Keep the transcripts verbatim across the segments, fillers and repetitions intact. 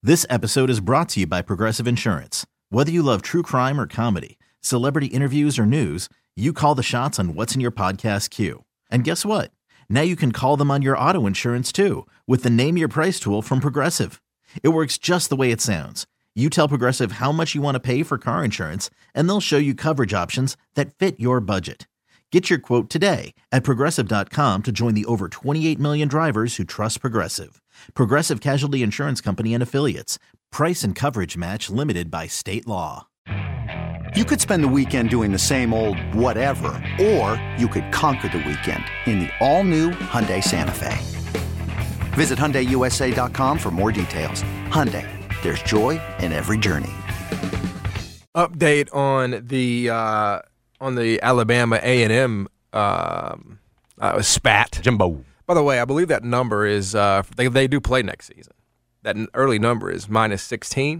This episode is brought to you by Progressive Insurance. Whether you love true crime or comedy, celebrity interviews or news, you call the shots on what's in your podcast queue. And guess what? Now you can call them on your auto insurance too with the Name Your Price tool from Progressive. It works just the way it sounds. You tell Progressive how much you want to pay for car insurance, and they'll show you coverage options that fit your budget. Get your quote today at Progressive dot com to join the over twenty-eight million drivers who trust Progressive. Progressive Casualty Insurance Company and Affiliates. Price and coverage match limited by state law. You could spend the weekend doing the same old whatever, or you could conquer the weekend in the all-new Hyundai Santa Fe. Visit Hyundai U S A dot com for more details. Hyundai, there's joy in every journey. Update on the uh, on the Alabama A and M um, uh, spat. Jimbo. By the way, I believe that number is uh, they they do play next season. That early number is minus sixteen.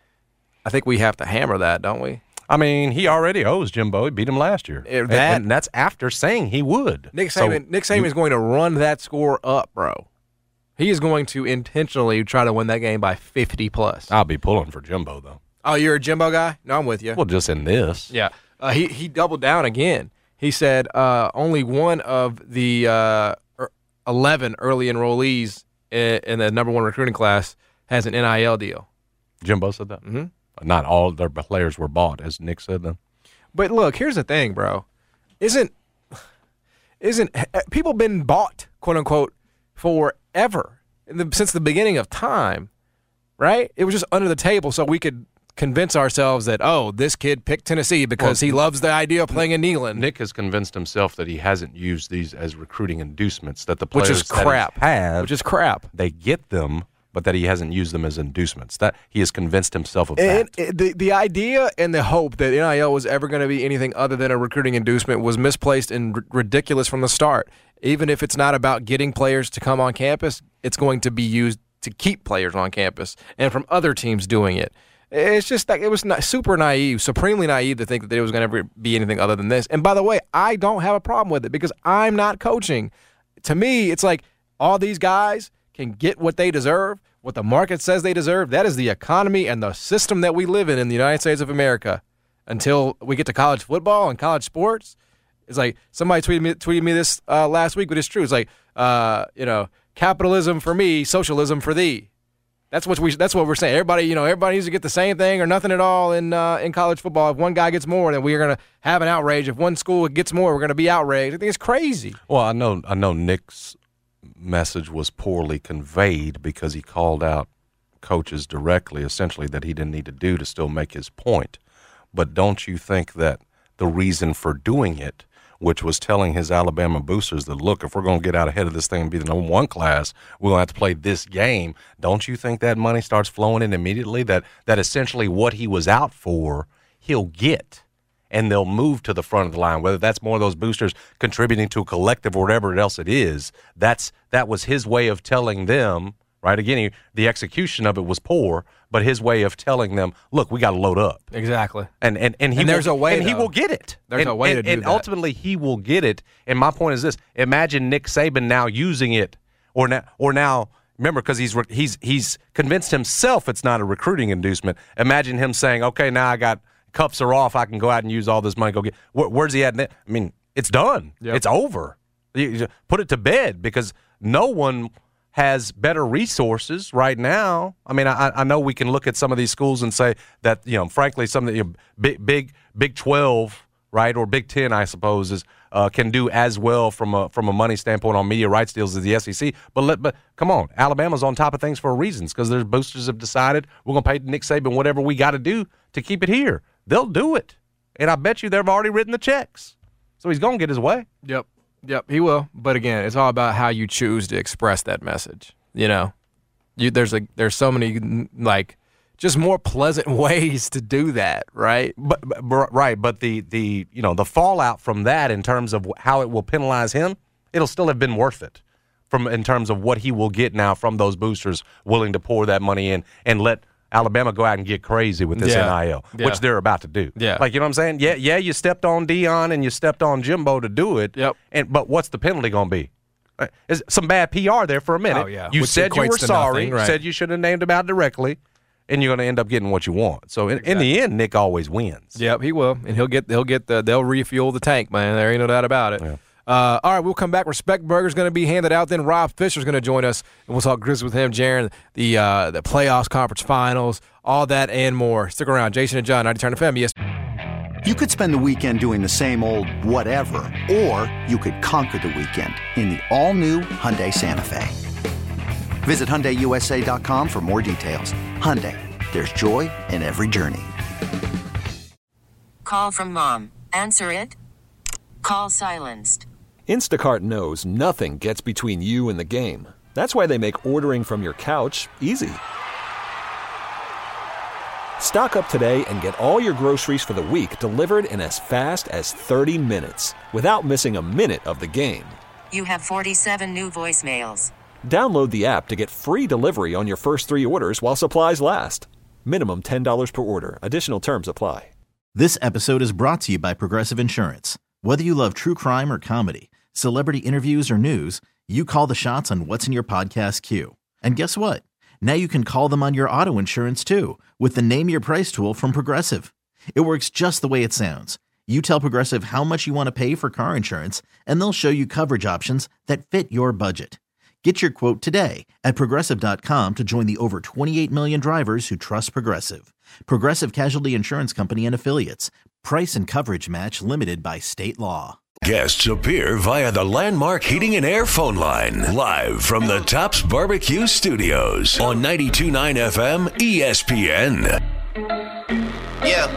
I think we have to hammer that, don't we? I mean, he already owes Jimbo. He beat him last year. That, and, and that's after saying he would. Nick Saban, so, Nick Saban you, is going to run that score up, bro. He is going to intentionally try to win that game by fifty plus. I'll be pulling for Jimbo, though. Oh, you're a Jimbo guy? No, I'm with you. Well, just in this. Yeah. Uh, he, he doubled down again. He said uh, only one of the uh, eleven early enrollees in, in the number one recruiting class has an N I L deal. Jimbo said that? Mm-hmm. Not all their players were bought, as Nick said then. But look, here's the thing, bro. Isn't isn't people been bought, quote unquote, forever in the, since the beginning of time, right? It was just under the table so we could convince ourselves that, oh, this kid picked Tennessee because well, he loves the idea of playing in Neyland. Nick has convinced himself that he hasn't used these as recruiting inducements, that the players which is crap. that have, which is crap. They get them, but that he hasn't used them as inducements. That he has convinced himself of and that. And the the idea and the hope that N I L was ever going to be anything other than a recruiting inducement was misplaced and r- ridiculous from the start. Even if it's not about getting players to come on campus, it's going to be used to keep players on campus and from other teams doing it. It's just like it was not, super naive, supremely naive to think that there was going to ever be anything other than this. And by the way, I don't have a problem with it because I'm not coaching. To me, it's like all these guys can get what they deserve, what the market says they deserve. That is the economy and the system that we live in in the United States of America. Until we get to college football and college sports, it's like somebody tweeted me, tweeted me this uh, last week, but it's true. It's like, uh, you know, capitalism for me, socialism for thee. That's what we. That's what we're saying. Everybody, you know, everybody needs to get the same thing or nothing at all in uh, in college football. If one guy gets more, then we're gonna have an outrage. If one school gets more, we're gonna be outraged. I think it's crazy. Well, I know. I know Nick's message was poorly conveyed because he called out coaches directly, essentially that he didn't need to do to still make his point. But don't you think that the reason for doing it, which was telling his Alabama boosters that, look, if we're going to get out ahead of this thing and be the number one class, we're going to have to play this game. Don't you think that money starts flowing in immediately? That that essentially what he was out for, he'll get, and they'll move to the front of the line, whether that's more of those boosters contributing to a collective or whatever else it is. That's that was his way of telling them, right? Again, he, the execution of it was poor, but his way of telling them, look, we got to load up. Exactly. And and, and, he and there's will, a way, and though. he will get it. There's and, a way and, to do and that. And ultimately, he will get it. And my point is this. Imagine Nick Saban now using it, or now, or now remember, because he's, he's, he's convinced himself it's not a recruiting inducement. Imagine him saying, okay, now I got cuffs are off. I can go out and use all this money. Go get. Where, where's he at? I mean, it's done. Yep. It's over. You, you put it to bed because no one has better resources right now. I mean, I, I know we can look at some of these schools and say that, you know, frankly, some of the you know, big, big, Big twelve, right, or Big Ten, I suppose, is uh, can do as well from a from a money standpoint on media rights deals as the S E C. But let, but come on, Alabama's on top of things for a reason because their boosters have decided we're going to pay Nick Saban whatever we got to do to keep it here. They'll do it, and I bet you they've already written the checks. So he's going to get his way. Yep. Yep, he will. But again, it's all about how you choose to express that message. You know, you there's a there's so many like just more pleasant ways to do that, right? But, but right, but the the you know the fallout from that in terms of how it will penalize him, it'll still have been worth it. From in terms of what he will get now from those boosters willing to pour that money in and let Alabama go out and get crazy with this yeah. N I L, yeah. which they're about to do. Yeah. Like, you know what I'm saying? Yeah, yeah, you stepped on Dion and you stepped on Jimbo to do it. Yep. And but what's the penalty going to be? Is some bad P R there for a minute. Oh, yeah. You Which said you equates were to sorry. nothing, right. Said you should have named him out directly. and you're going to end up getting what you want. So in, exactly. in the end, Nick always wins. Yep, he will, and he'll get he'll get the they'll refuel the tank, man. There ain't no doubt about it. Yeah. Uh, all right, we'll come back. Respect Burger's going to be handed out. Then Rob Fisher's going to join us, and we'll talk Grizzlies with him, Jaron, the uh, the playoffs, conference finals, all that and more. Stick around. Jason and John, ninety Turn F M. Yes. You could spend the weekend doing the same old whatever, or you could conquer the weekend in the all-new Hyundai Santa Fe. Visit Hyundai U S A dot com for more details. Hyundai, there's joy in every journey. Call from mom. Answer it. Call silenced. Instacart knows nothing gets between you and the game. That's why they make ordering from your couch easy. Stock up today and get all your groceries for the week delivered in as fast as thirty minutes without missing a minute of the game. You have forty-seven new voicemails. Download the app to get free delivery on your first three orders while supplies last. Minimum ten dollars per order. Additional terms apply. This episode is brought to you by Progressive Insurance. Whether you love true crime or comedy, celebrity interviews or news, you call the shots on what's in your podcast queue. And guess what? Now you can call them on your auto insurance too with the Name Your Price tool from Progressive. It works just the way it sounds. You tell Progressive how much you want to pay for car insurance, and they'll show you coverage options that fit your budget. Get your quote today at Progressive dot com to join the over twenty-eight million drivers who trust Progressive. Progressive Casualty Insurance Company and Affiliates. Price and coverage match limited by state law. Guests appear via the Landmark Heating and Air phone line, live from the Tops Barbecue Studios on ninety-two point nine F M E S P N. Yeah.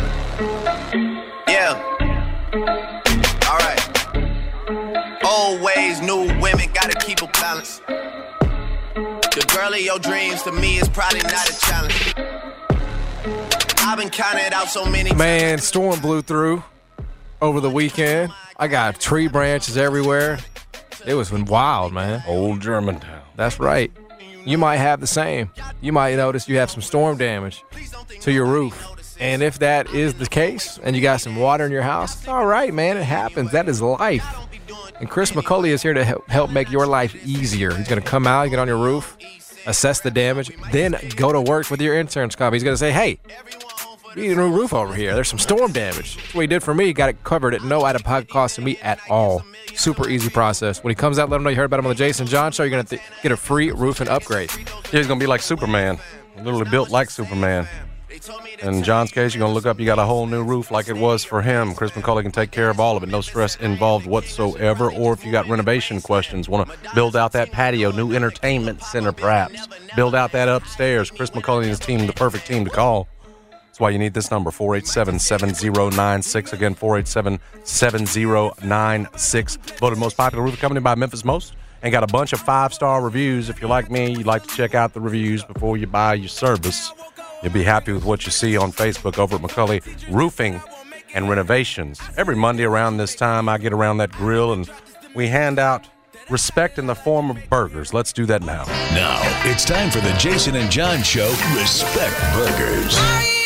Yeah. All right. Old ways, new women, gotta keep a balance. The girl of your dreams to me is probably not a challenge. I've been counted out so many times. Man, storm blew through over the weekend. I got tree branches everywhere. It was wild, man. Old Germantown. That's right. You might have the same. You might notice you have some storm damage to your roof. And if that is the case and you got some water in your house, it's all right, man. It happens. That is life. And Chris McCulley is here to help, help make your life easier. He's going to come out, get on your roof, assess the damage, then go to work with your insurance company. He's going to say, hey, you need a new roof over here. There's some storm damage. That's what he did for me. He got it covered at no out-of-pocket cost to me at all. Super easy process. When he comes out, let him know you heard about him on the Jason John Show. You're going to th- get a free roofing upgrade. Yeah, he's going to be like Superman. Literally built like Superman. In John's case, you're going to look up, you got a whole new roof like it was for him. Chris McCulley can take care of all of it. No stress involved whatsoever. Or if you got renovation questions, want to build out that patio, new entertainment center perhaps, build out that upstairs, Chris McCulley and his team, the perfect team to call. That's why you need this number, four eight seven, seven zero nine six. Again, four eight seven, seven zero nine six. Voted most popular roofing company by Memphis Most. And got a bunch of five-star reviews. If you're like me, you like to check out the reviews before you buy your service. You'll be happy with what you see on Facebook over at McCulley Roofing and Renovations. Every Monday around this time, I get around that grill and we hand out respect in the form of burgers. Let's do that now. Now, it's time for the Jason and John Show, Respect Burgers.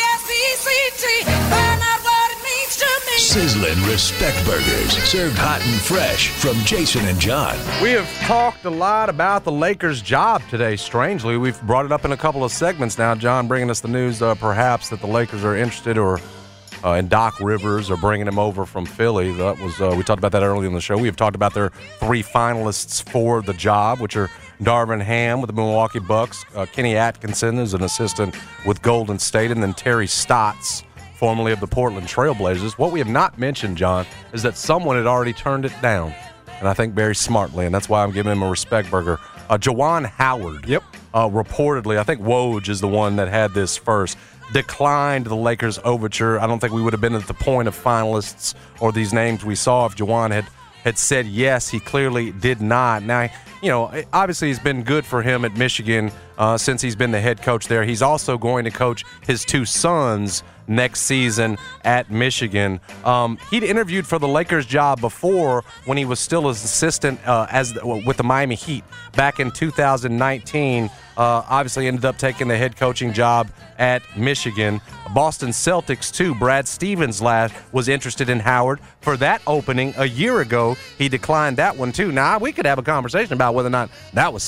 Sizzling Respect Burgers, served hot and fresh from Jason and John. We have talked a lot about the Lakers' job today, strangely. We've brought it up in a couple of segments now. John bringing us the news, uh, perhaps, that the Lakers are interested or uh, in Doc Rivers or bringing him over from Philly. That was uh, we talked about that earlier in the show. We have talked about their three finalists for the job, which are Darvin Ham with the Milwaukee Bucks, uh, Kenny Atkinson is an assistant with Golden State, and then Terry Stotts, formerly of the Portland Trailblazers. What we have not mentioned, John, is that someone had already turned it down, and I think very smartly, and that's why I'm giving him a respect burger. Uh, Juwan Howard, yep. uh, reportedly, I think Woj is the one that had this first, declined the Lakers' overture. I don't think we would have been at the point of finalists or these names we saw if Juwan had, had said yes. He clearly did not. Now, you know, obviously he's been good for him at Michigan uh, since he's been the head coach there. He's also going to coach his two sons next season at Michigan. Um, he'd interviewed for the Lakers job before when he was still an assistant uh, as the, with the Miami Heat back in two thousand nineteen. Uh, obviously ended up taking the head coaching job at Michigan. Boston Celtics, too. Brad Stevens last was interested in Howard for that opening a year ago. He declined that one, too. Now, we could have a conversation about whether or not that was smart.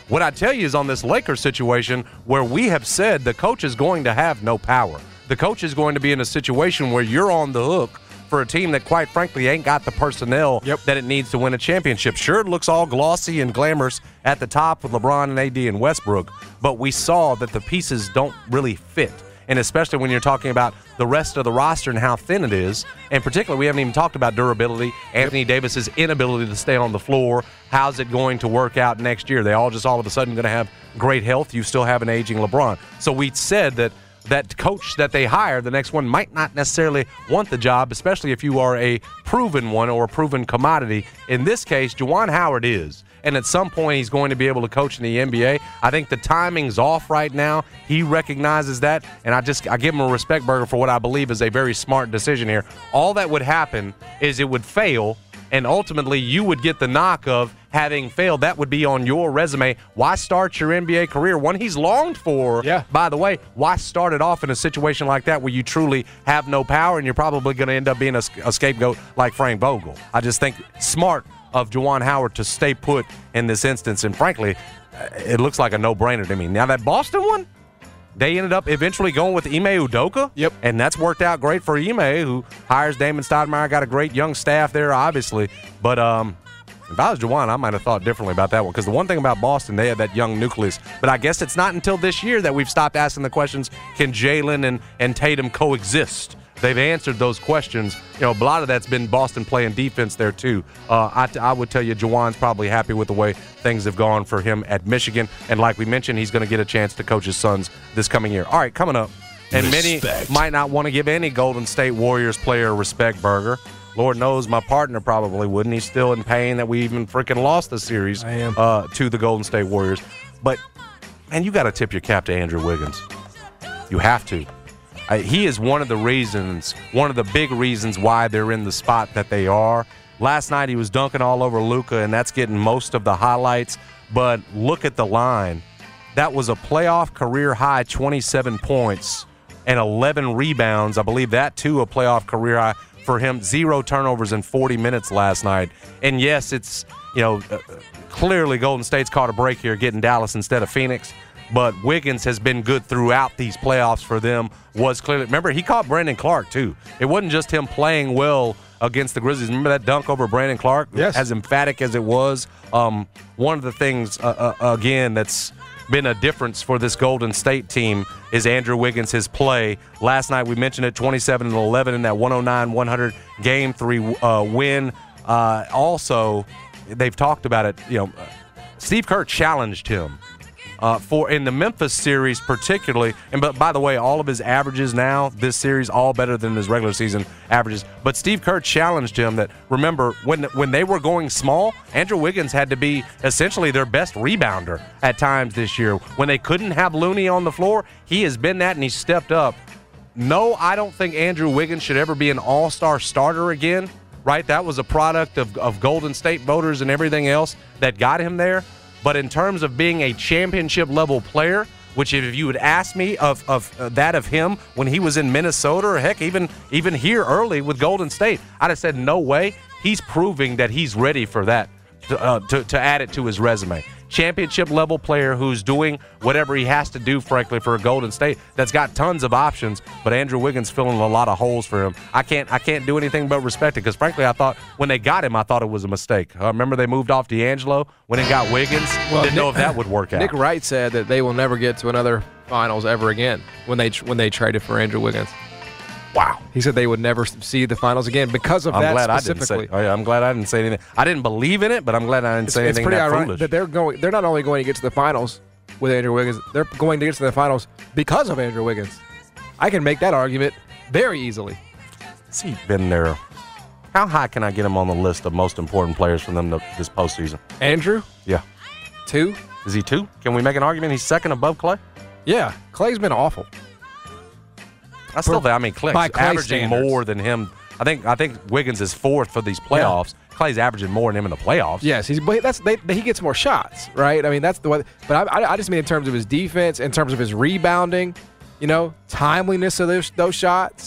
What I tell you is on this Lakers situation where we have said the coach is going to have no power. The coach is going to be in a situation where you're on the hook for a team that, quite frankly, ain't got the personnel yep. that it needs to win a championship. Sure, it looks all glossy and glamorous at the top with LeBron and A D and Westbrook, but we saw that the pieces don't really fit. And especially when you're talking about the rest of the roster and how thin it is. And particularly, we haven't even talked about durability, Anthony yep. Davis's inability to stay on the floor. How's it going to work out next year? They all just all of a sudden going to have great health. You still have an aging LeBron. So we said that that coach that they hire, the next one, might not necessarily want the job, especially if you are a proven one or a proven commodity. In this case, Juwan Howard is. And at some point, he's going to be able to coach in the N B A. I think the timing's off right now. He recognizes that, and I just I give him a respect burger for what I believe is a very smart decision here. All that would happen is it would fail, and ultimately you would get the knock of having failed. That would be on your resume. Why start your N B A career, one he's longed for? Yeah. By the way, why start it off in a situation like that where you truly have no power and you're probably going to end up being a, a scapegoat like Frank Vogel? I just think smart of Juwan Howard to stay put in this instance, and frankly, it looks like a no-brainer to me. Now, that Boston one, they ended up eventually going with Ime Udoka. Yep. And that's worked out great for Ime, who hires Damon Stoudemire. Got a great young staff there, obviously. But um, if I was Juwan, I might have thought differently about that one, because the one thing about Boston, they had that young nucleus. But I guess it's not until this year that we've stopped asking the questions, can Jalen and, and Tatum coexist? They've answered those questions. You know, a lot of that's been Boston playing defense there, too. Uh, I, I would tell you Juwan's probably happy with the way things have gone for him at Michigan. And like we mentioned, he's going to get a chance to coach his sons this coming year. All right, coming up. And respect. Many might not want to give any Golden State Warriors player a respect burger. Lord knows my partner probably wouldn't. He's still in pain that we even freaking lost the series I am. Uh, to the Golden State Warriors. But, man, you got to tip your cap to Andrew Wiggins. You have to. Uh, he is one of the reasons, one of the big reasons why they're in the spot that they are. Last night he was dunking all over Luka, and that's getting most of the highlights. But look at the line. That was a playoff career high twenty-seven points and eleven rebounds. I believe that, too, a playoff career high for him. Zero turnovers in forty minutes last night. And, yes, it's, you know, uh, clearly Golden State's caught a break here getting Dallas instead of Phoenix. But Wiggins has been good throughout these playoffs for them. Was clearly, remember, he caught Brandon Clark, too. It wasn't just him playing well against the Grizzlies. Remember that dunk over Brandon Clark? Yes. As emphatic as it was. Um, one of the things, uh, uh, again, that's been a difference for this Golden State team is Andrew Wiggins, his play. Last night we mentioned it, twenty-seven and eleven in that one oh nine one hundred game three uh, win. Uh, also, they've talked about it. You know, Steve Kerr challenged him. Uh, for in the Memphis series particularly, and but by the way, all of his averages now this series all better than his regular season averages. But Steve Kerr challenged him that, remember, when when they were going small, Andrew Wiggins had to be essentially their best rebounder at times this year. When they couldn't have Looney on the floor, he has been that, and he's stepped up. No, I don't think Andrew Wiggins should ever be an all-star starter again, right? That was a product of, of Golden State voters and everything else that got him there. But in terms of being a championship-level player, which if you would ask me of, of uh, that of him when he was in Minnesota, or heck, even even here early with Golden State, I'd have said no way. He's proving that he's ready for that, to, uh, to, to add it to his resume. Championship-level player who's doing whatever he has to do, frankly, for a Golden State that's got tons of options, but Andrew Wiggins filling a lot of holes for him. I can't I can't do anything but respect it, because, frankly, I thought when they got him, I thought it was a mistake. I remember they moved off D'Angelo when they got Wiggins. Well, Didn't Nick, know if that would work out. Nick Wright said that they will never get to another finals ever again when they when they traded for Andrew Wiggins. Wow. He said they would never see the finals again because of I'm that glad specifically. I didn't say, oh yeah, I'm glad I didn't say anything. I didn't believe in it, but I'm glad I didn't It's, say it's anything pretty that ironic foolish. that they're going. They're not only going to get to the finals with Andrew Wiggins, they're going to get to the finals because of Andrew Wiggins. I can make that argument very easily. Has he been there? How high can I get him on the list of most important players for them to, this postseason? Andrew, Yeah. two. Is he two? Can we make an argument he's second above Clay? Yeah, Clay's been awful. I still think, I mean, Clay's by Clay averaging standards. more than him. I think I think Wiggins is fourth for these playoffs. Yeah. Clay's averaging more than him in the playoffs. Yes, he's but that's they, he gets more shots, right? I mean, that's the way. But I, I just mean in terms of his defense, in terms of his rebounding, you know, timeliness of those those shots.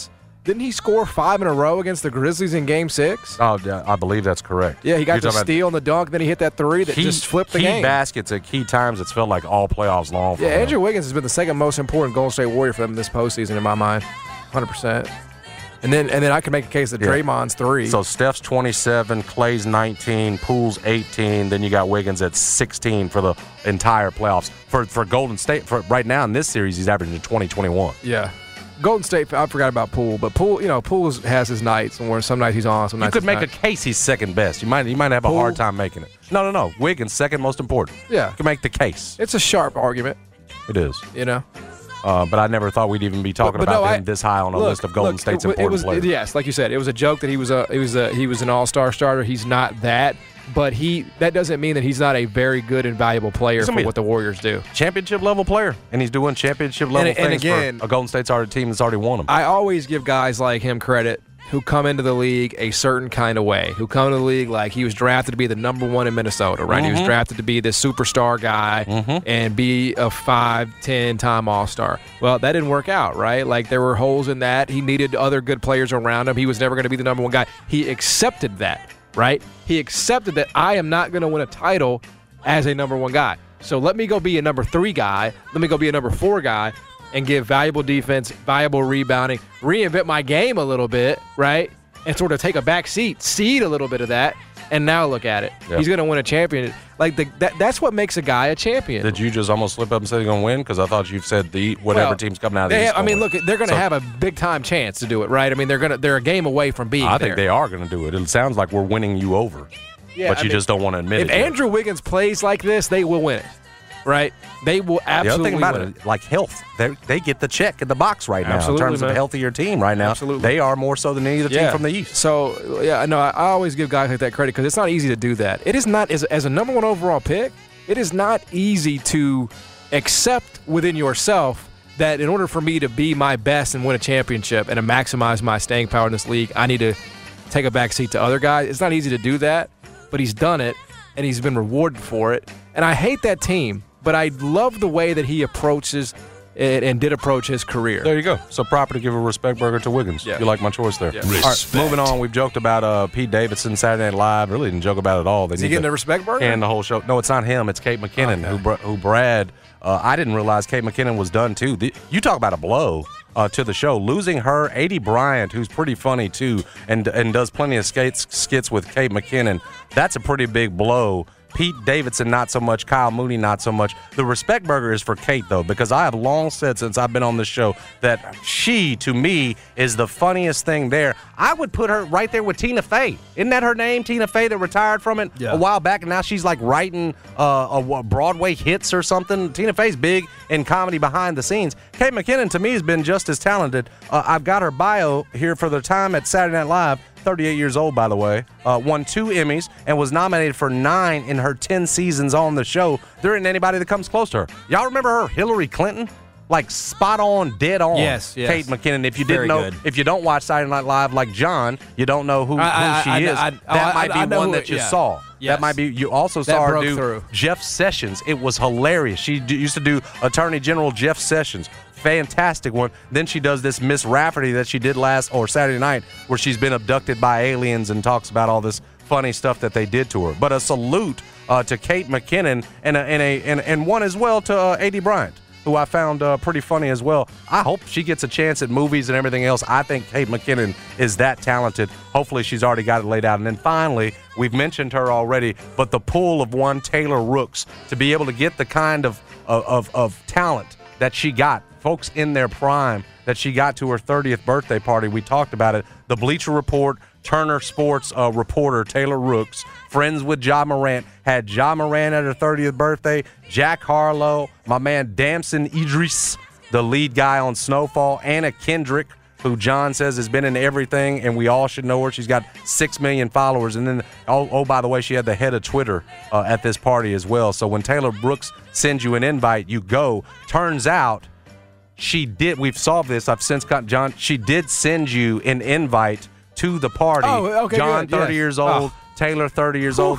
Didn't he score five in a row against the Grizzlies in Game Six? Oh, yeah, I believe that's correct. Yeah, he got You're the talking steal and the dunk, then he hit that three that key, just flipped the key game. baskets at key times. It's felt like all playoffs long for Yeah, him. Andrew Wiggins has been the second most important Golden State Warrior for them this postseason in my mind, one hundred percent. And then and then I can make a case that Yeah. Draymond's three. So Steph's twenty-seven, Clay's nineteen, Poole's eighteen. Then you got Wiggins at sixteen for the entire playoffs. For for Golden State, for right now in this series, he's averaging twenty, twenty-one. Yeah. Golden State, I forgot about Poole, but Poole, you know, Poole has his nights, and where some nights he's on, some You nights could he's make not. a case he's second best. You might you might have a Poole? hard time making it. No, no, no. Wiggins second most important. Yeah. You can make the case. It's a sharp argument, It is. you know. Uh, but I never thought we'd even be talking But- but about no, him I- this high on a Look, list of Golden look, State's it, important it was, players. Yes, like you said, it was a joke that he was a he was a he was an all-star starter. He's not that, but he that doesn't mean that he's not a very good and valuable player He's for gonna be what the Warriors do. Championship level player, and he's doing championship level And- and things again- for a Golden State's already team that's already won them. I always give guys like him credit who come into the league a certain kind of way, who come to the league like he was drafted to be the number one in Minnesota, right? He was drafted to be this superstar guy and be a five, ten-time All-Star. Well, that didn't work out, right? Like there were holes in that. He needed other good players around him. He was never going to be the number one guy. He accepted that, right? He accepted that I am not going to win a title as a number one guy. So let me go be a number three guy. Let me go be a number four guy and give valuable defense, valuable rebounding, reinvent my game a little bit, right? And sort of take a back seat, seed a little bit of that, and now look at it. Yeah. He's going to win a champion. Like the, that, that's what makes a guy a champion. Did you just almost slip up and say they're going to win? Because I thought you said the whatever Well, team's coming out of the they East have- I mean, gonna look, win. they're going to So, have a big time chance to do it, right? I mean, they're going to they're a game away from being I there. think they are going to do it. It sounds like we're winning you over, Yeah, but I you mean, just don't want to admit If it. yet. Andrew Wiggins plays like this, they will win it, right? They will The absolutely other thing about win it, like health, they they get the check in the box right now Absolutely, in terms of man. a healthier team right now. Absolutely. They are more so than any other team from the East. So, yeah, no, I, I always give guys like that credit because it's not easy to do that. It is not, as, as a number one overall pick, it is not easy to accept within yourself that in order for me to be my best and win a championship and to maximize my staying power in this league, I need to take a back seat to other guys. It's not easy to do that, but he's done it, and he's been rewarded for it. And I hate that team, but I love the way that he approaches it and did approach his career. There you go. So proper to give a respect burger to Wiggins. Yeah. You like my choice there. Yeah. All right, moving on. We've joked about uh, Pete Davidson Saturday Night Live. Really didn't joke about it at all. They Is he need getting to a respect burger? end the whole show. No, it's not him. It's Kate McKinnon Okay. who br- who Brad. Uh, I didn't realize Kate McKinnon was done too. The, you talk about a blow uh, to the show. Losing her, A D Bryant, who's pretty funny too, and and does plenty of skates, skits with Kate McKinnon. That's a pretty big blow. Pete Davidson, not so much. Kyle Mooney, not so much. The respect burger is for Kate, though, because I have long said since I've been on this show that she, to me, is the funniest thing there. I would put her right there with Tina Fey. Isn't that her name, Tina Fey, that retired from it Yeah. a while back, and now she's like writing uh, a, a Broadway hits or something. Tina Fey's big in comedy behind the scenes. Kate McKinnon, to me, has been just as talented. Uh, I've got her bio here for the time at Saturday Night Live. thirty-eight years old, by the way, uh, won two Emmys and was nominated for nine in her ten seasons on the show. There isn't anybody that comes close to her. Y'all remember her, Hillary Clinton? Like spot on, dead on. Yes, yes. Kate McKinnon. If you Very didn't know, good. if you don't watch Saturday Night Live like John, you don't know who, I- I- who she I- is. I- I- that I- might I be know one who that it- you yeah. saw. Yes. That might be. You also That saw her broke do through. Jeff Sessions. It was hilarious. She d- used to do Attorney General Jeff Sessions. Fantastic one. Then she does this Miss Rafferty that she did last or Saturday night, where she's been abducted by aliens and talks about all this funny stuff that they did to her. But a salute uh, to Kate McKinnon and a, and a and, and one as well to uh, A D Bryant, who I found uh, pretty funny as well. I hope she gets a chance at movies and everything else. I think Kate McKinnon is that talented. Hopefully she's already got it laid out. And then finally, we've mentioned her already, but the pool of one Taylor Rooks, to be able to get the kind of of, of, of talent that she got, folks in their prime, that she got to her thirtieth birthday party. We talked about it. The Bleacher Report, Turner Sports uh, reporter Taylor Rooks, friends with Ja Morant, had Ja Morant at her thirtieth birthday, Jack Harlow, my man Damson Idris, the lead guy on Snowfall, Anna Kendrick, who John says has been in everything, and we all should know her. She's got six million followers. And then, oh, oh by the way, she had the head of Twitter uh, at this party as well. So when Taylor Brooks sends you an invite, you go. Turns out she did. We've solved this. I've since got John. She did send you an invite to the party. Oh, okay, John, good, thirty yes. years old. Oh. Taylor, thirty years old. Same.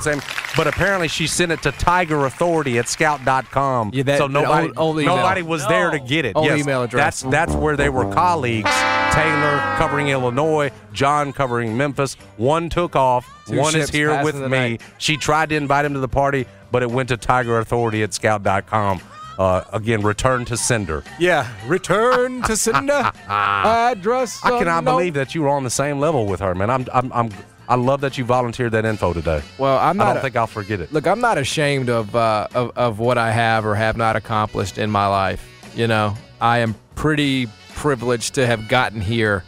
but apparently she sent it to Tiger Authority at scout dot com. Yeah, that- so nobody, old- old email. nobody was No. there to get it. Old yes, email address. That's that's where they were colleagues. Taylor covering Illinois, John covering Memphis. One took off. Two One is ships here passing with the me. night. She tried to invite him to the party, but it went to Tiger Authority at scout dot com. Uh, again, return to sender. Yeah, return to sender. Address. I cannot no- believe that you were on the same level with her, man. I'm, I'm, I'm, I love that you volunteered that info today. Well, I'm I not. don't think I'll forget it. Look, I'm not ashamed of, uh, of of what I have or have not accomplished in my life. You know, I am pretty privileged to have gotten here,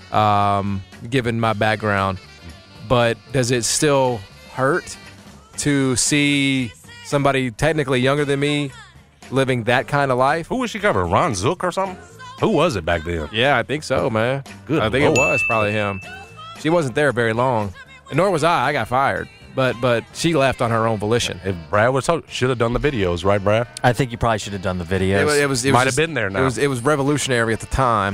um, given my background. But does it still hurt to see somebody technically younger than me living that kind of life? Who was she covering? Ron Zook or something? Who was it back then? Yeah, I think so, man. Good I think Lord. it was probably him. She wasn't there very long, and nor was I. I got fired, but but she left on her own volition. If Brad was told, should have done the videos, right, Brad? I think you probably should have done the videos. It, was- it was. It Might was have just- been there now. It was. It was revolutionary at the time.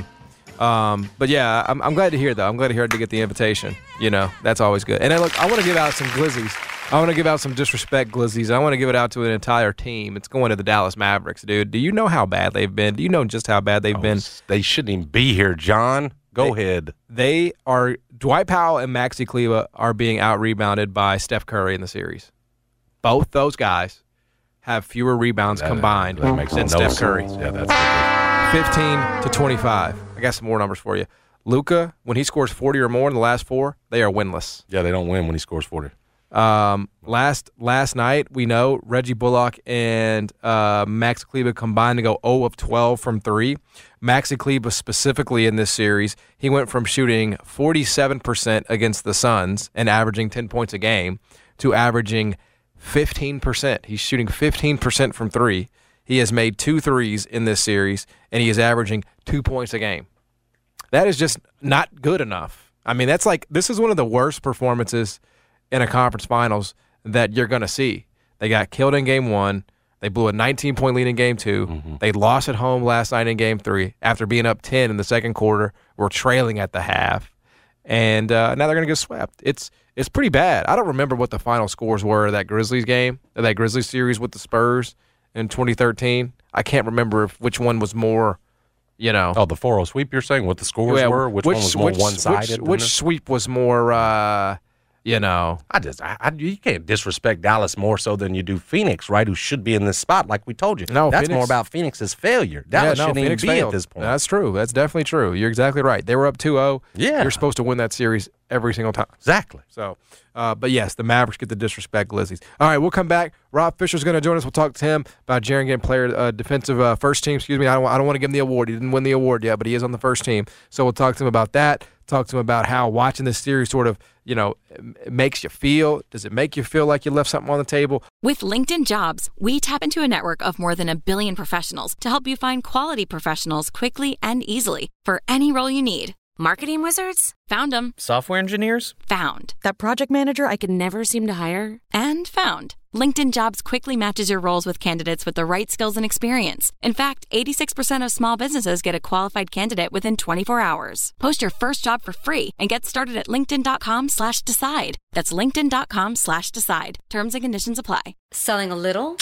Um, but yeah, I'm, I'm glad to hear though. I'm glad to hear to get the invitation. You know, that's always good. And then, look, I want to give out some glizzies. I want to give out some disrespect glizzies. I want to give it out to an entire team. It's going to the Dallas Mavericks, dude. Do you know how bad they've been? Do you know just how bad they've Oh, been? They shouldn't even be here, John. Go They- ahead. They are Dwight Powell and Maxi Kleber are being out rebounded by Steph Curry in the series. Both those guys have fewer rebounds That- combined that makes than no Steph sense. Curry. Yeah, that's fifteen to twenty-five. I got some more numbers for you. Luka, when he scores forty or more in the last four, they are winless. yeah. They don't win when he scores forty. Um, last last night, we know Reggie Bullock and uh, Max Kleber combined to go zero of twelve from three. Maxi Kleber specifically in this series, he went from shooting forty-seven percent against the Suns and averaging ten points a game to averaging fifteen percent. He's shooting fifteen percent from three. He has made two threes in this series, and he is averaging two points a game. That is just not good enough. I mean, that's like, this is one of the worst performances in a conference finals that you're going to see. They got killed in game one. They blew a nineteen-point lead in game two. Mm-hmm. They lost at home last night in game three after being up ten in the second quarter. We're trailing at the half. And uh, now they're going to get swept. It's it's pretty bad. I don't remember what the final scores were of that Grizzlies game, of that Grizzlies series with the Spurs in twenty thirteen. I can't remember if, which one was more, you know. Oh, the four oh sweep, you're saying? What the scores Yeah, were? Which, one was more which- one-sided? Which, which sweep was more, uh, you know. I just, I, I, you can't disrespect Dallas more so than you do Phoenix, right? Who should be in this spot, like we told you. No, that's Phoenix- more about Phoenix's failure. Dallas yeah, no, shouldn't Phoenix even be failed. at this point. That's true. That's definitely true. You're exactly right. They were up two oh. Yeah. You're supposed to win that series every single time. Exactly. So, uh, but yes, the Mavericks get the disrespect glizzies. All right, we'll come back. Rob Fisher's going to join us. We'll talk to him about Jaren getting player uh, defensive uh, first team. Excuse me. I don't, I don't want to give him the award. He didn't win the award yet, but he is on the first team. So we'll talk to him about that. Talk to him about how watching this series sort of, you know, it makes you feel. Does it make you feel like you left something on the table? With LinkedIn Jobs, we tap into a network of more than a billion professionals to help you find quality professionals quickly and easily for any role you need. Marketing wizards? Found them. Software engineers? Found. That project manager I could never seem to hire? And found. LinkedIn Jobs quickly matches your roles with candidates with the right skills and experience. In fact, eighty-six percent of small businesses get a qualified candidate within twenty-four hours. Post your first job for free and get started at linkedin.com slash decide. That's linkedin.com slash decide. Terms and conditions apply. Selling a little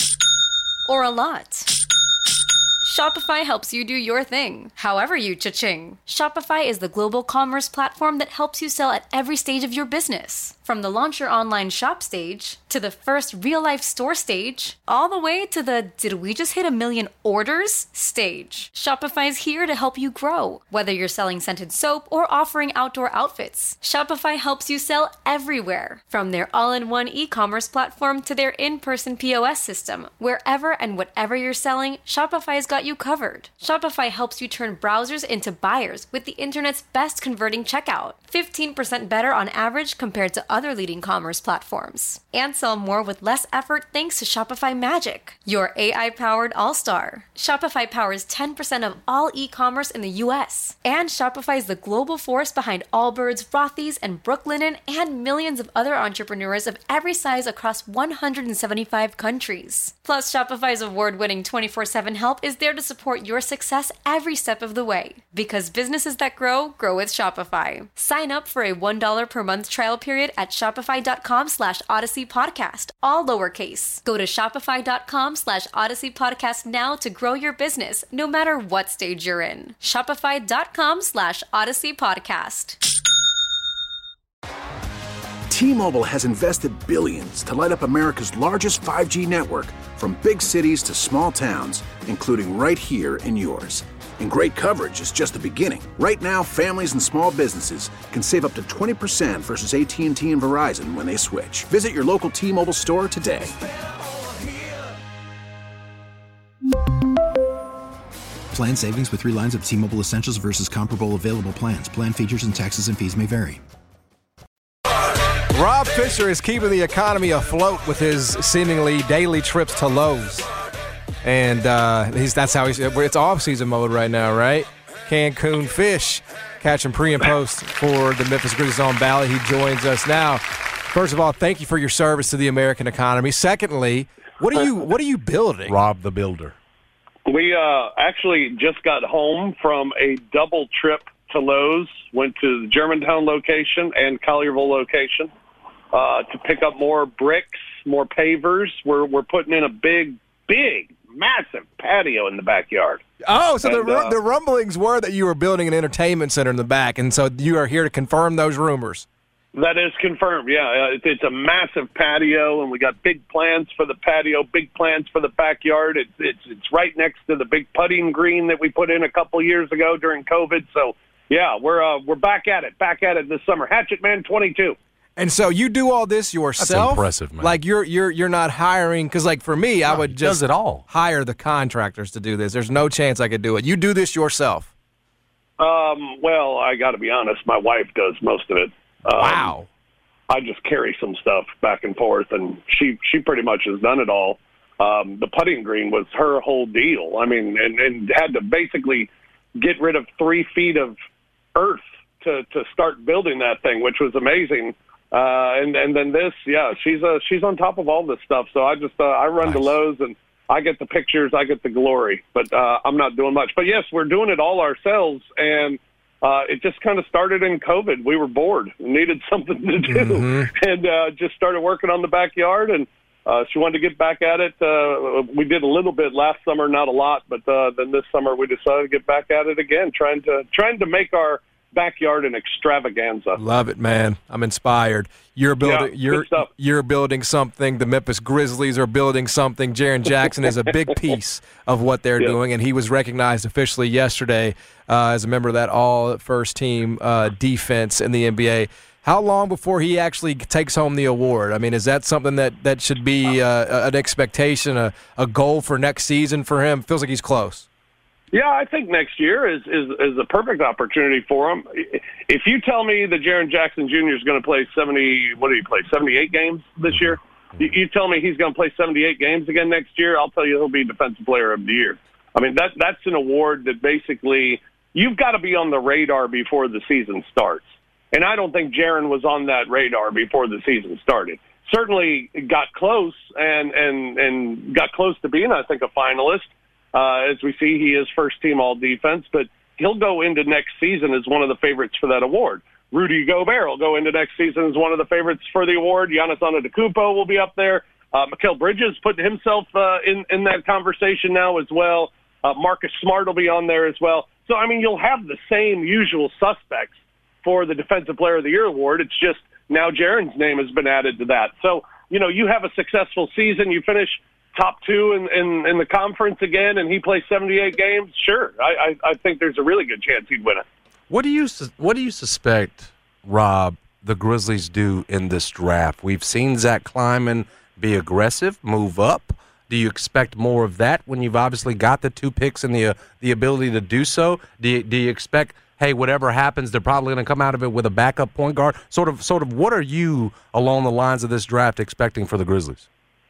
or a lot? Shopify helps you do your thing, however you cha-ching. Shopify is the global commerce platform that helps you sell at every stage of your business. From the launch your online shop stage, to the first real-life store stage, all the way to the did we just hit a million orders stage. Shopify's here to help you grow. Whether you're selling scented soap or offering outdoor outfits, Shopify helps you sell everywhere. From their all-in-one e-commerce platform to their in-person P O S system, wherever and whatever you're selling, Shopify's got you covered. Shopify helps you turn browsers into buyers with the internet's best converting checkout. fifteen percent better on average compared to other leading commerce platforms. And sell more with less effort thanks to Shopify Magic, your A I-powered all-star. Shopify powers ten percent of all e-commerce in the U S. And Shopify is the global force behind Allbirds, Rothy's, and Brooklinen, and millions of other entrepreneurs of every size across one hundred seventy-five countries. Plus, Shopify's award-winning twenty-four seven help is there to support your success every step of the way. Because businesses that grow, grow with Shopify. Sign up for a one dollar per month trial period at at shopify.com slash Odyssey Podcast, all lowercase. Go to shopify.com slash Odyssey Podcast now to grow your business, no matter what stage you're in. Shopify.com slash Odyssey Podcast. T-Mobile has invested billions to light up America's largest five G network, from big cities to small towns, including right here in yours. And great coverage is just the beginning. Right now, families and small businesses can save up to twenty percent versus A T and T and Verizon when they switch. Visit your local T-Mobile store today. Plan savings with three lines of T-Mobile Essentials versus comparable available plans. Plan features and taxes and fees may vary. Rob Fisher is keeping the economy afloat with his seemingly daily trips to Lowe's. And uh, he's that's how he's – it's off-season mode right now, right? Cancun Fish catching pre and post for the Memphis Grizzlies on Bally. He joins us now. First of all, thank you for your service to the American economy. Secondly, what are you what are you building? Rob the Builder. We uh, actually just got home from a double trip to Lowe's, went to the Germantown location and Collierville location uh, to pick up more bricks, more pavers. We're we're putting in a big, big, massive patio in the backyard. Oh, so and, the uh, the rumblings were that you were building an entertainment center in the back, and so you are here to confirm those rumors. That is confirmed, yeah. Uh, it, it's a massive patio, and we got big plans for the patio, big plans for the backyard. It's it's it's right next to the big putting green that we put in a couple years ago during COVID. So, yeah, we're uh, we're back at it, back at it this summer. Hatchet Man twenty-two. And so you do all this yourself? That's impressive, man. Like you're you're you're not hiring, because like for me, no, I would just does it all. hire the contractors to do this. There's no chance I could do it. You do this yourself? Um, well, I got to be honest. My wife does most of it. Um, wow. I just carry some stuff back and forth, and she she pretty much has done it all. Um, the putting green was her whole deal. I mean, and, and had to basically get rid of three feet of earth to, to start building that thing, which was amazing. Uh, and, and then this, yeah, she's uh, she's on top of all this stuff. So I just uh, I run nice. to Lowe's, and I get the pictures, I get the glory, but uh, I'm not doing much. But yes, we're doing it all ourselves, and Uh, it just kind of started in COVID. We were bored, needed something to do, mm-hmm. and uh, just started working on the backyard. And uh, she wanted to get back at it. Uh, we did a little bit last summer, not a lot, but uh, then this summer we decided to get back at it again, trying to trying to make our backyard an extravaganza. Love it, man. I'm inspired. You're building. Yeah, you're you're building something. The Memphis Grizzlies are building something. Jaren Jackson is a big piece of what they're yeah. doing, and he was recognized officially yesterday uh, as a member of that all first team uh, defense in the N B A. How long before he actually takes home the award? I mean, is that something that, that should be uh, an expectation, a, a goal for next season for him? Feels like he's close. Yeah, I think next year is, is, is a perfect opportunity for him. If you tell me that Jaren Jackson Junior is going to play seventy, what did he play, seventy-eight games this year? You, you tell me he's going to play seventy-eight games again next year, I'll tell you he'll be Defensive Player of the Year. I mean, that that's an award that basically you've got to be on the radar before the season starts. And I don't think Jaren was on that radar before the season started. Certainly got close and, and, and got close to being, I think, a finalist. Uh, as we see, he is first-team all-defense, but he'll go into next season as one of the favorites for that award. Rudy Gobert will go into next season as one of the favorites for the award. Giannis Antetokounmpo will be up there. Uh, Mikal Bridges putting himself uh, in, in that conversation now as well. Uh, Marcus Smart will be on there as well. So, I mean, you'll have the same usual suspects for the Defensive Player of the Year award. It's just now Jaren's name has been added to that. So, you know, you have a successful season, you finish top two in, in, in the conference again, and he plays seventy-eight games, sure. I, I, I think there's a really good chance he'd win it. What do you what do you suspect, Rob, the Grizzlies do in this draft? We've seen Zach Kleiman be aggressive, move up. Do you expect more of that when you've obviously got the two picks and the uh, the ability to do so? Do you, do you expect, hey, whatever happens, they're probably going to come out of it with a backup point guard? Sort of, sort of. What are you along the lines of this draft expecting for the Grizzlies?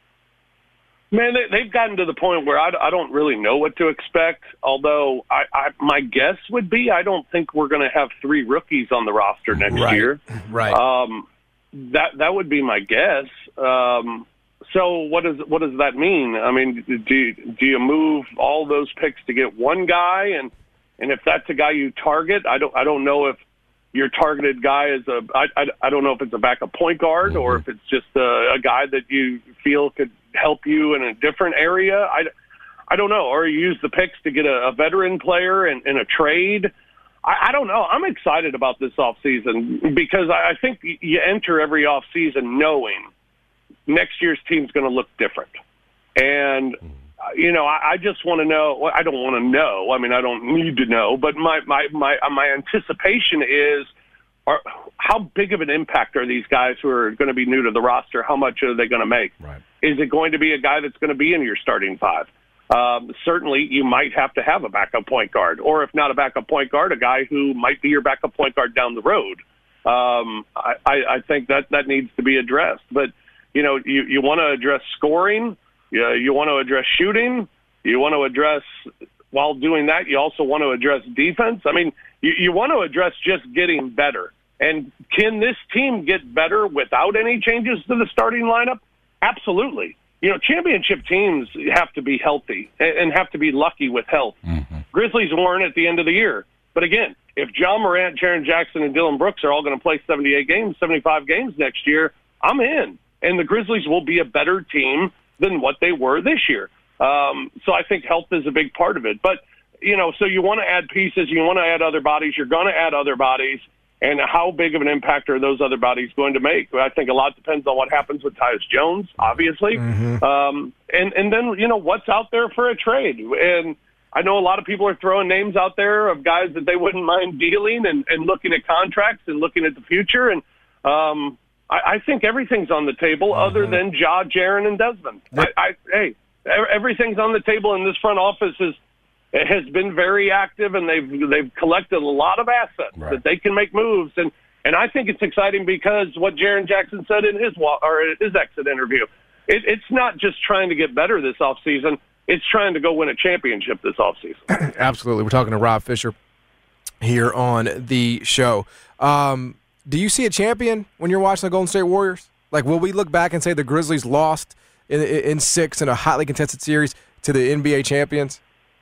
Man, they, they've gotten to the point where I, I don't really know what to expect, although I, I, my guess would be I don't think we're going to have three rookies on the roster next right. year. Right. Um, that that would be my guess. Um, so what does what does that mean? I mean, do you, do you move all those picks to get one guy, and and if that's a guy you target, I don't I don't know if your targeted guy is a I, I, I don't know if it's a backup point guard mm-hmm. or if it's just a, a guy that you feel could help you in a different area. I, I don't know. Or you use the picks to get a, a veteran player in, in a trade. I, I don't know. I'm excited about this offseason because I, I think you enter every offseason knowing next year's team's going to look different. And, you know, I, I just want to know. Well, I don't want to know. I mean, I don't need to know. But my my my, my anticipation is, are, how big of an impact are these guys who are going to be new to the roster? How much are they going to make? Right. Is it going to be a guy that's going to be in your starting five? Um, certainly, you might have to have a backup point guard, or if not a backup point guard, a guy who might be your backup point guard down the road. Um, I, I, I think that that needs to be addressed. But, you know, you, you want to address scoring. You, you want to address shooting. You want to address, while doing that, you also want to address defense. I mean, you, you want to address just getting better. And can this team get better without any changes to the starting lineup? Absolutely. You know, championship teams have to be healthy and have to be lucky with health. Mm-hmm. Grizzlies weren't at the end of the year. But again, if John Morant, Jaren Jackson, and Dillon Brooks are all going to play seventy-eight games, seventy-five games next year, I'm in. And the Grizzlies will be a better team than what they were this year. Um, so I think health is a big part of it. But, you know, so you want to add pieces, you want to add other bodies, you're going to add other bodies. And how big of an impact are those other bodies going to make? I think a lot depends on what happens with Tyus Jones, obviously. Mm-hmm. Um, and, and then, you know, what's out there for a trade. And I know a lot of people are throwing names out there of guys that they wouldn't mind dealing and, and looking at contracts and looking at the future. And um, I, I think everything's on the table mm-hmm. other than Ja, Jaren, and Desmond. I, I, hey, everything's on the table, and this front office is has been very active, and they've they've collected a lot of assets right. that they can make moves. And, and I think it's exciting because what Jaren Jackson said in his or his exit interview, it, it's not just trying to get better this offseason. It's trying to go win a championship this offseason. Absolutely. We're talking to Rob Fisher here on the show. Um, do you see a champion when you're watching the Golden State Warriors? Like, will we look back and say the Grizzlies lost in, in six in a hotly contested series to the N B A champions?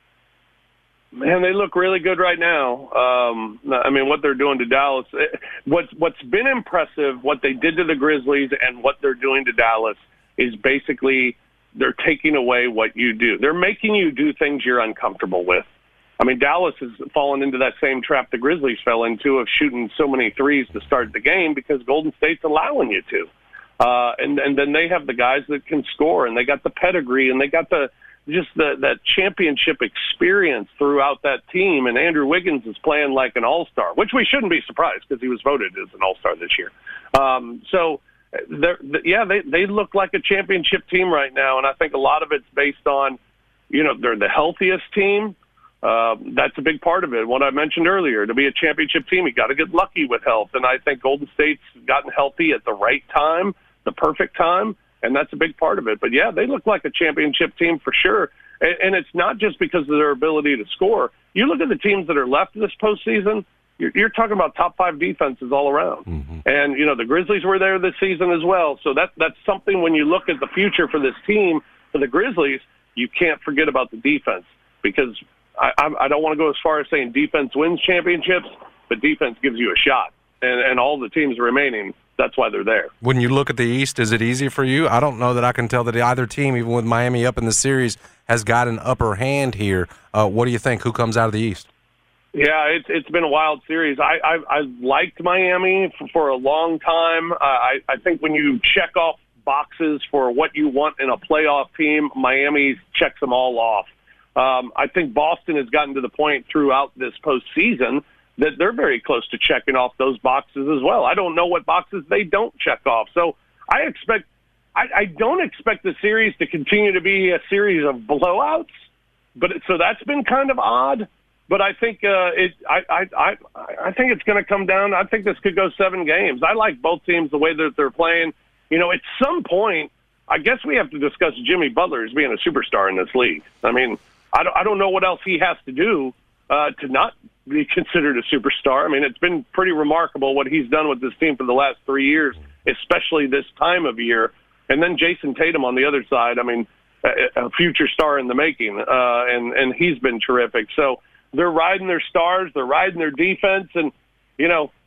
Man, they look really good right now. Um, I mean, what they're doing to Dallas. What's, what's been impressive, what they did to the Grizzlies and what they're doing to Dallas is basically they're taking away what you do. They're making you do things you're uncomfortable with. I mean, Dallas has fallen into that same trap the Grizzlies fell into of shooting so many threes to start the game because Golden State's allowing you to. Uh, and, and then they have the guys that can score, and they got the pedigree, and they got the just the, that championship experience throughout that team. And Andrew Wiggins is playing like an all-star, which we shouldn't be surprised because he was voted as an all-star this year. Um, so, they're, yeah, they, they look like a championship team right now, and I think a lot of it's based on, you know, they're the healthiest team. Uh, that's a big part of it. What I mentioned earlier, to be a championship team, you got to get lucky with health, and I think Golden State's gotten healthy at the right time, the perfect time, and that's a big part of it. But, yeah, they look like a championship team for sure. And, and it's not just because of their ability to score. You look at the teams that are left this postseason, you're, you're talking about top five defenses all around. Mm-hmm. And, you know, the Grizzlies were there this season as well. So that that's something when you look at the future for this team, for the Grizzlies, you can't forget about the defense. Because I, I, I don't want to go as far as saying defense wins championships, but defense gives you a shot. And, and all the teams remaining, that's why they're there. When you look at the East, is it easy for you? I don't know that I can tell that either team, even with Miami up in the series, has got an upper hand here. Uh, what do you think? Who comes out of the East? Yeah, it's it's been a wild series. I I, I liked Miami for, for a long time. Uh, I I think when you check off boxes for what you want in a playoff team, Miami checks them all off. Um, I think Boston has gotten to the point throughout this postseason that they're very close to checking off those boxes as well. I don't know what boxes they don't check off. So I expect, I, I don't expect the series to continue to be a series of blowouts. But it, so that's been kind of odd. But I think uh, it, I, I, I, I think it's going to come down. I think this could go seven games. I like both teams the way that they're playing. You know, at some point, I guess we have to discuss Jimmy Butler as being a superstar in this league. I mean, I don't, I don't know what else he has to do uh, to not be considered a superstar. I mean, it's been pretty remarkable what he's done with this team for the last three years, especially this time of year. And then Jason Tatum on the other side, I mean, a, a future star in the making, uh, and, and he's been terrific. So they're riding their stars, they're riding their defense, and, you know,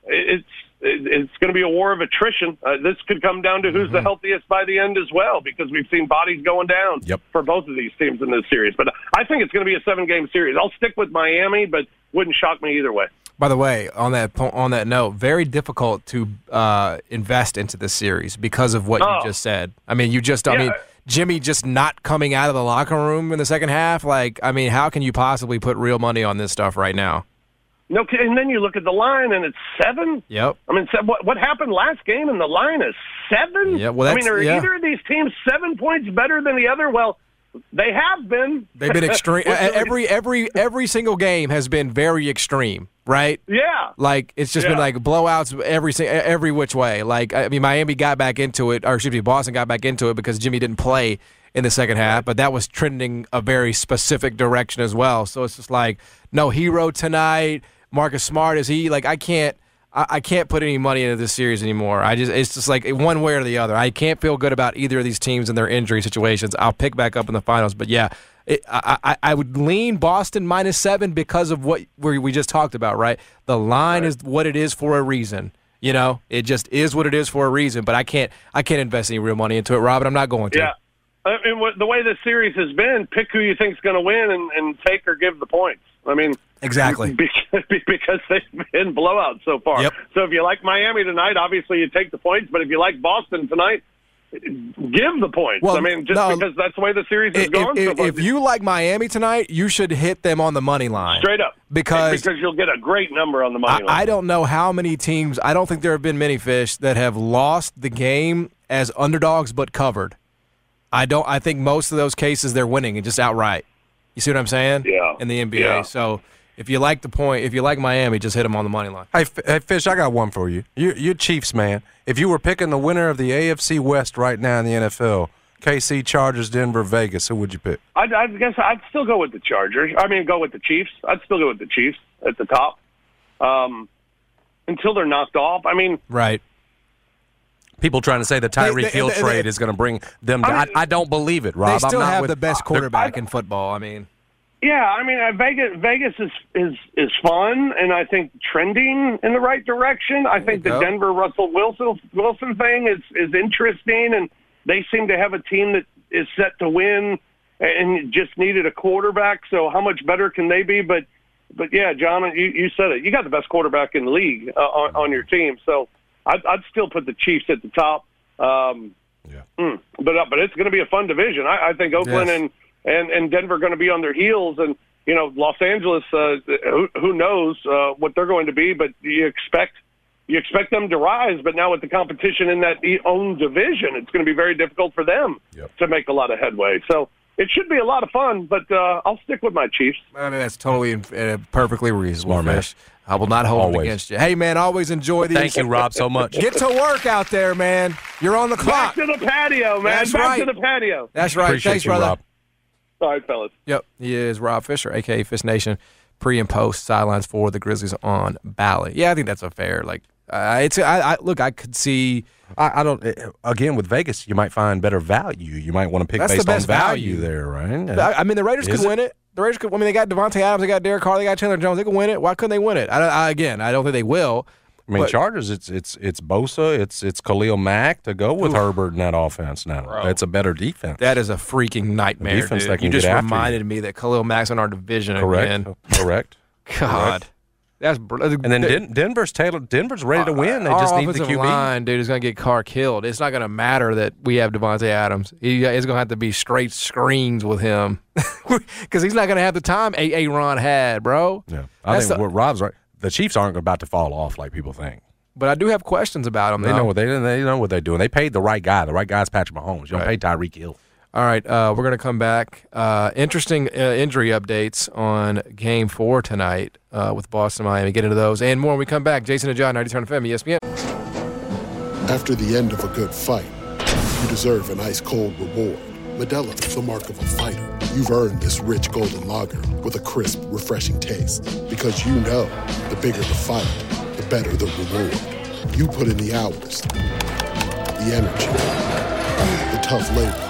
it's it's going to be a war of attrition. Uh, this could come down to who's mm-hmm. the healthiest by the end as well, because we've seen bodies going down yep. for both of these teams in this series. But I think it's going to be a seven-game series. I'll stick with Miami, but wouldn't shock me either way. By the way, on that po- on that note, very difficult to uh, invest into this series because of what oh. you just said. I mean, you just, I yeah. mean, Jimmy just not coming out of the locker room in the second half. Like, I mean, how can you possibly put real money on this stuff right now? No, and then you look at the line, and it's seven. Yep. I mean, what what happened last game, and the line is seven? Yeah, well, I that's, mean, are yeah. either of these teams seven points better than the other? Well, they have been. They've been extreme. every every every single game has been very extreme, right? Yeah. Like, it's just yeah. been like blowouts every every which way. Like, I mean, Miami got back into it, or excuse me, Boston got back into it because Jimmy didn't play in the second half, but that was trending a very specific direction as well. So it's just like, no hero tonight. Marcus Smart, is he like I can't I, I can't put any money into this series anymore. I just it's just like one way or the other. I can't feel good about either of these teams and their injury situations. I'll pick back up in the finals, but yeah, it, I, I I would lean Boston minus seven because of what we we just talked about. Right, the line right. is what it is for a reason. You know, it just is what it is for a reason. But I can't I can't invest any real money into it, Robin. I'm not going to. Yeah. I mean, what, the way this series has been, pick who you think's going to win and, and take or give the points. I mean, exactly because, because they've been blowouts so far. Yep. So if you like Miami tonight, obviously you take the points. But if you like Boston tonight, give the points. Well, I mean, just no, because that's the way the series has if, gone. If, so far. if you like Miami tonight, you should hit them on the money line. Straight up. Because, because you'll get a great number on the money I, line. I don't know how many teams, I don't think there have been many fish that have lost the game as underdogs but covered. I don't. I think most of those cases they're winning and just outright. You see what I'm saying? Yeah. In the N B A. Yeah. So if you like the point, if you like Miami, just hit them on the money line. Hey, F- hey Fish, I got one for you. you. You're Chiefs, man. If you were picking the winner of the A F C West right now in the N F L, K C, Chargers, Denver, Vegas, who would you pick? I, I guess I'd still go with the Chargers. I mean, go with the Chiefs. I'd still go with the Chiefs at the top um, until they're knocked off. I mean, right. People trying to say the Tyreek Hill trade is going to bring them down. I, mean, I, I don't believe it, Rob. They still I'm not have with, the best quarterback in football. I mean, yeah, I mean, uh, Vegas Vegas is, is is fun, and I think trending in the right direction. I think the go. Denver Russell Wilson Wilson thing is is interesting, and they seem to have a team that is set to win, and just needed a quarterback. So how much better can they be? But but yeah, John, you, you said it. You got the best quarterback in the league uh, on, on your team, so. I'd, I'd still put the Chiefs at the top, um, yeah. Mm, but uh, but it's going to be a fun division. I, I think Oakland yes. and, and, and Denver are going to be on their heels, and you know Los Angeles. Uh, who, who knows uh, what they're going to be? But you expect you expect them to rise. But now with the competition in that own division, it's going to be very difficult for them yep. to make a lot of headway. So it should be a lot of fun. But uh, I'll stick with my Chiefs. I mean, that's totally uh, perfectly reasonable. Smart, man. Fish. I will not hold Always. it against you. Hey, man, always enjoy these. Thank you, Rob, so much. Get to work out there, man. You're on the clock. Back to the patio, man. That's Back right. to the patio. That's right. Appreciate Thanks, you, brother. Rob. All right, fellas. Yep, he is Rob Fisher, a k a. Fish Nation, pre and post sidelines for the Grizzlies on Bally. Yeah, I think that's a fair. Like, uh, it's. I, I look. I could see. I, I don't. Again, with Vegas, you might find better value. You might want to pick That's based the best on value, value. there, right? I, I mean, the Raiders Is could it? win it. The Raiders could. I mean, they got Devontae Adams, they got Derek Carr, they got Chandler Jones. They could win it. Why couldn't they win it? I, I again, I don't think they will. I mean, but, Chargers. It's it's it's Bosa. It's it's Khalil Mack to go with Oof. Herbert in that offense. Now Bro. that's a better defense. That is a freaking nightmare. The defense dude. that can you just get after reminded you. me that Khalil Mack's in our division Correct. again. Correct. God, Correct. that's br- And then Den- Denver's Taylor. Denver's ready to win. They our just need the offensive Q B. line, dude, is going to get Carr killed. It's not going to matter that we have Devontae Adams. He, it's going to have to be straight screens with him because he's not going to have the time A. A. Ron had, bro. Yeah, I That's think the- what Rob's right. The Chiefs aren't about to fall off like people think. But I do have questions about him. They though. know what they they know what they're doing. They paid the right guy. The right guy's Patrick Mahomes. You don't Right. pay Tyreek Hill. All right, uh, we're going to come back. Uh, interesting uh, injury updates on Game Four tonight uh, with Boston, Miami. Get into those and more when we come back. Jason and John, ninety-seven F M, E S P N. After the end of a good fight, you deserve an ice-cold reward. Modelo is the mark of a fighter. You've earned this rich golden lager with a crisp, refreshing taste. Because you know, the bigger the fight, the better the reward. You put in the hours, the energy, the tough labor.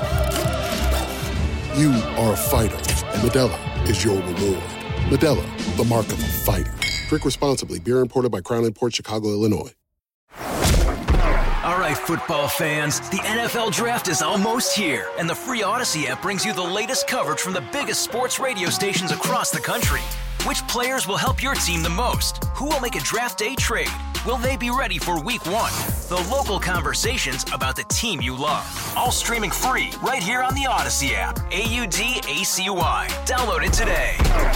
You are a fighter, and Modelo is your reward. Modelo, the mark of a fighter. Drink responsibly. Beer imported by Crown Imports, Chicago, Illinois. All right, football fans, the N F L Draft is almost here, and the free Odyssey app brings you the latest coverage from the biggest sports radio stations across the country. Which players will help your team the most? Who will make a draft day trade? Will they be ready for week one? The local conversations about the team you love. All streaming free right here on the Odyssey app. A U D A C Y. Download it today.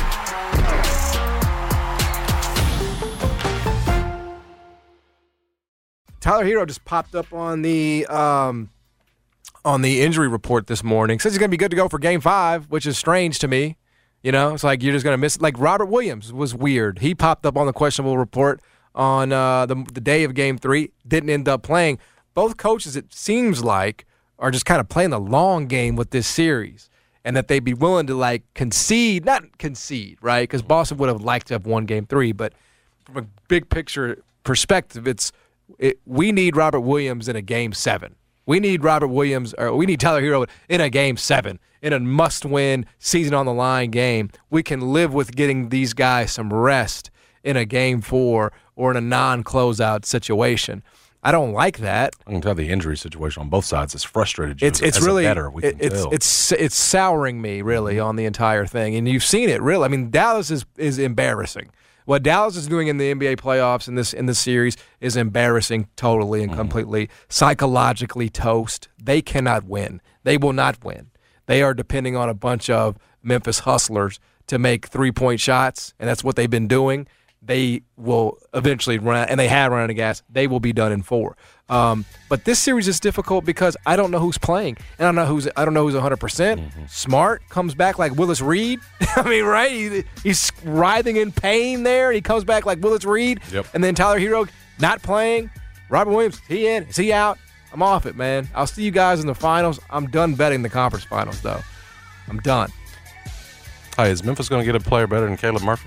Tyler Hero just popped up on the um, on the injury report this morning. Says he's going to be good to go for Game Five, which is strange to me. You know, it's like you're just going to miss. Like Robert Williams was weird. He popped up on the questionable report on uh, the the day of Game Three. Didn't end up playing. Both coaches, it seems like, are just kind of playing the long game with this series, and that they'd be willing to like concede, not concede, right? Because Boston would have liked to have won Game Three, but from a big picture perspective, it's. It, we need Robert Williams in a Game Seven. We need Robert Williams, or we need Tyler Hero in a Game Seven, in a must-win, season-on-the-line game. We can live with getting these guys some rest in a Game Four or in a non-closeout situation. I don't like that. I can tell the injury situation on both sides has frustrated you. It's it's as really a better, we it, can it's tell. it's it's souring me really on the entire thing, and you've seen it really. I mean, Dallas is is embarrassing. What Dallas is doing in the N B A playoffs in this in this series is embarrassing totally and mm-hmm. completely. Psychologically toast. They cannot win. They will not win. They are depending on a bunch of Memphis hustlers to make three-point shots, and that's what they've been doing. They will eventually run, and they have run out of gas. They will be done in four. Um, but this series is difficult because I don't know who's playing, and I don't know who's I don't know who's one hundred percent. Mm-hmm. Smart comes back like Willis Reed. I mean, right? He, he's writhing in pain there. He comes back like Willis Reed. Yep. And then Tyler Hero not playing. Robert Williams, he in? Is he out? I'm off it, man. I'll see you guys in the finals. I'm done betting the conference finals, though. I'm done. Hey, is Memphis going to get a player better than Caleb Murphy?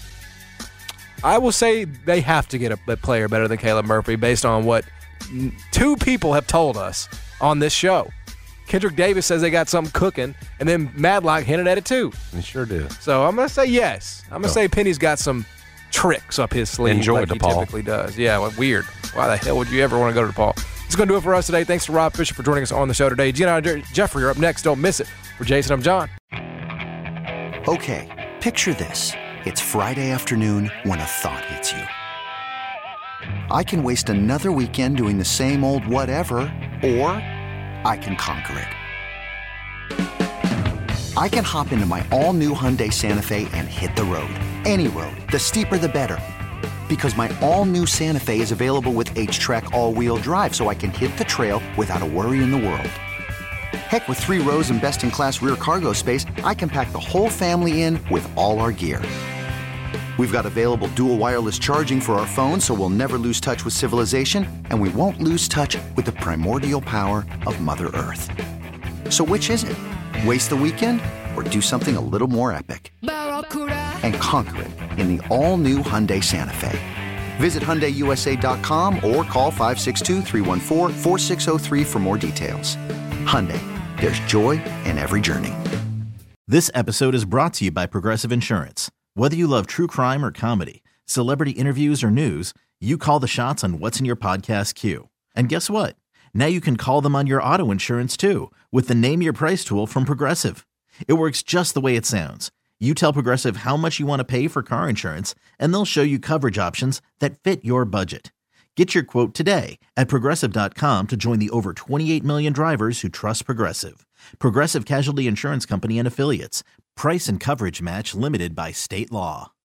I will say they have to get a, a player better than Caleb Murphy based on what two people have told us on this show. Kendrick Davis says they got something cooking, and then Madlock hinted at it too. He sure did. So I'm going to say yes. I'm going to oh. say Penny's got some tricks up his sleeve. Enjoy like DePaul. He typically does. Yeah, well, weird. Why the hell would you ever want to go to DePaul? It's going to do it for us today. Thanks to Rob Fisher for joining us on the show today. Gina and Jeffrey are up next. Don't miss it. For Jason, I'm John. Okay, picture this. It's Friday afternoon when a thought hits you. I can waste another weekend doing the same old whatever, or I can conquer it. I can hop into my all-new Hyundai Santa Fe and hit the road. Any road. The steeper, the better. Because my all-new Santa Fe is available with H-Track all-wheel drive, so I can hit the trail without a worry in the world. Heck, with three rows and best-in-class rear cargo space, I can pack the whole family in with all our gear. We've got available dual wireless charging for our phones, so we'll never lose touch with civilization, and we won't lose touch with the primordial power of Mother Earth. So which is it? Waste the weekend or do something a little more epic? And conquer it in the all-new Hyundai Santa Fe. Visit Hyundai U S A dot com or call five six two, three one four, four six zero three for more details. Hyundai, there's joy in every journey. This episode is brought to you by Progressive Insurance. Whether you love true crime or comedy, celebrity interviews or news, you call the shots on what's in your podcast queue. And guess what? Now you can call them on your auto insurance too with the Name Your Price tool from Progressive. It works just the way it sounds. You tell Progressive how much you want to pay for car insurance, and they'll show you coverage options that fit your budget. Get your quote today at Progressive dot com to join the over twenty-eight million drivers who trust Progressive. Progressive Casualty Insurance Company and Affiliates. Price and coverage match limited by state law.